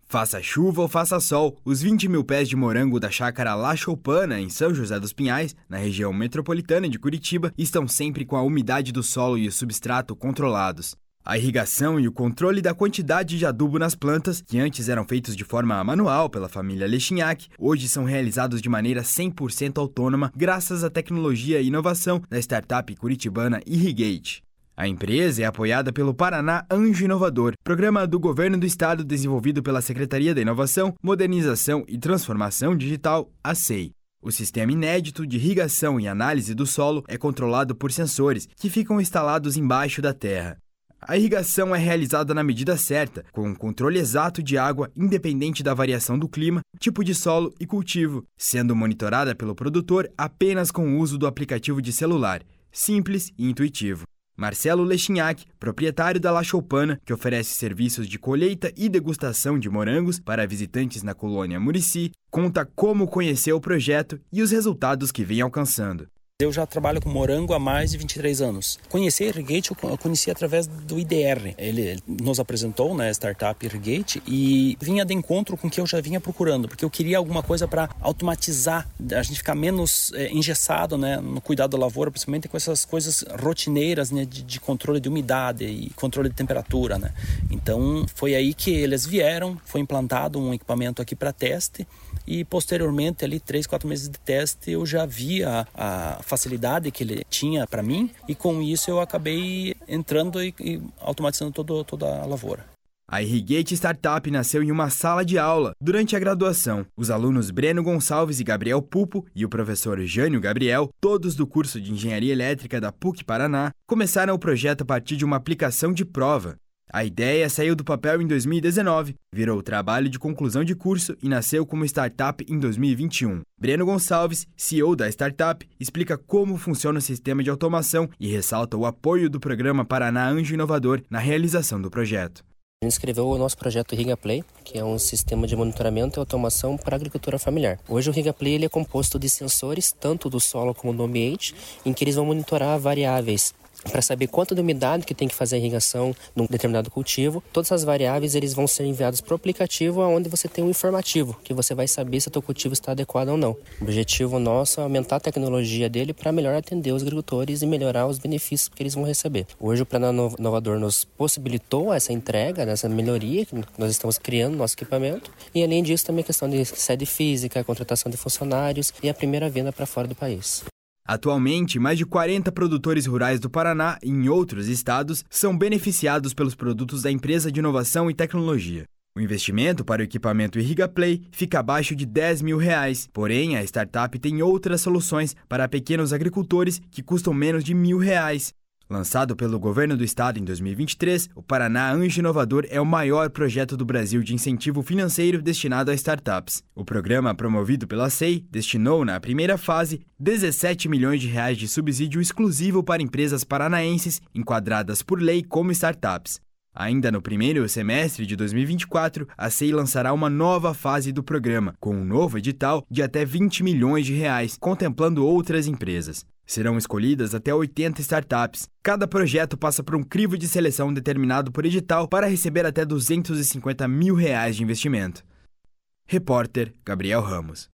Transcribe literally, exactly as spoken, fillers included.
Faça chuva ou faça sol, os vinte mil pés de morango da chácara La Choupana, em São José dos Pinhais, na região metropolitana de Curitiba, estão sempre com a umidade do solo e o substrato controlados. A irrigação e o controle da quantidade de adubo nas plantas, que antes eram feitos de forma manual pela família Lechinhac, hoje são realizados de maneira cem por cento autônoma graças à tecnologia e inovação da startup curitibana Irrigate. A empresa é apoiada pelo Paraná Anjo Inovador, programa do Governo do Estado desenvolvido pela Secretaria da Inovação, Modernização e Transformação Digital, a S E I. O sistema inédito de irrigação e análise do solo é controlado por sensores que ficam instalados embaixo da terra. A irrigação é realizada na medida certa, com um controle exato de água independente da variação do clima, tipo de solo e cultivo, sendo monitorada pelo produtor apenas com o uso do aplicativo de celular, simples e intuitivo. Marcelo Lechinhac, proprietário da La Choupana, que oferece serviços de colheita e degustação de morangos para visitantes na colônia Murici, conta como conheceu o projeto e os resultados que vem alcançando. Eu já trabalho com morango há mais de vinte e três anos. Conheci a Irrigate, eu conheci através do I D R. Ele nos apresentou, né, a startup Irrigate, e vinha de encontro com o que eu já vinha procurando, porque eu queria alguma coisa para automatizar, a gente ficar menos é, engessado, né, no cuidado da lavoura, principalmente com essas coisas rotineiras, né, de, de controle de umidade e controle de temperatura, né. Então foi aí que eles vieram, foi implantado um equipamento aqui para teste, e posteriormente, ali três, quatro meses de teste, eu já vi a, a facilidade que ele tinha para mim, e com isso eu acabei entrando e, e automatizando todo, toda a lavoura. A Irrigate Startup nasceu em uma sala de aula durante a graduação. Os alunos Breno Gonçalves e Gabriel Pupo e o professor Jânio Gabriel, todos do curso de Engenharia Elétrica da P U C Paraná, começaram o projeto a partir de uma aplicação de prova. A ideia saiu do papel em dois mil e dezenove, virou trabalho de conclusão de curso e nasceu como startup em dois mil e vinte e um. Breno Gonçalves, C E O da startup, explica como funciona o sistema de automação e ressalta o apoio do programa Paraná Anjo Inovador na realização do projeto. A gente escreveu o nosso projeto IrrigaPlay, que é um sistema de monitoramento e automação para a agricultura familiar. Hoje o IrrigaPlay ele é composto de sensores, tanto do solo como do ambiente, em que eles vão monitorar variáveis para saber quanto de umidade que tem que fazer a irrigação num determinado cultivo. Todas essas variáveis eles vão ser enviados para o aplicativo, onde você tem um informativo, que você vai saber se o teu cultivo está adequado ou não. O objetivo nosso é aumentar a tecnologia dele para melhor atender os agricultores e melhorar os benefícios que eles vão receber. Hoje o Paraná Inovador nos possibilitou essa entrega, essa melhoria que nós estamos criando no nosso equipamento, e além disso também a questão de sede física, contratação de funcionários e a primeira venda para fora do país. Atualmente, mais de quarenta produtores rurais do Paraná e em outros estados são beneficiados pelos produtos da empresa de inovação e tecnologia. O investimento para o equipamento IrrigaPlay fica abaixo de dez mil reais, porém a startup tem outras soluções para pequenos agricultores que custam menos de mil reais. Lançado pelo Governo do Estado em dois mil e vinte e três, o Paraná Anjo Inovador é o maior projeto do Brasil de incentivo financeiro destinado a startups. O programa, promovido pela S E I, destinou, na primeira fase, dezessete milhões de reais de subsídio exclusivo para empresas paranaenses enquadradas por lei como startups. Ainda no primeiro semestre de dois mil e vinte e quatro, a S E I lançará uma nova fase do programa, com um novo edital de até vinte milhões de reais, contemplando outras empresas. Serão escolhidas até oitenta startups. Cada projeto passa por um crivo de seleção determinado por edital para receber até duzentos e cinquenta mil reais de investimento. Repórter Gabriel Ramos.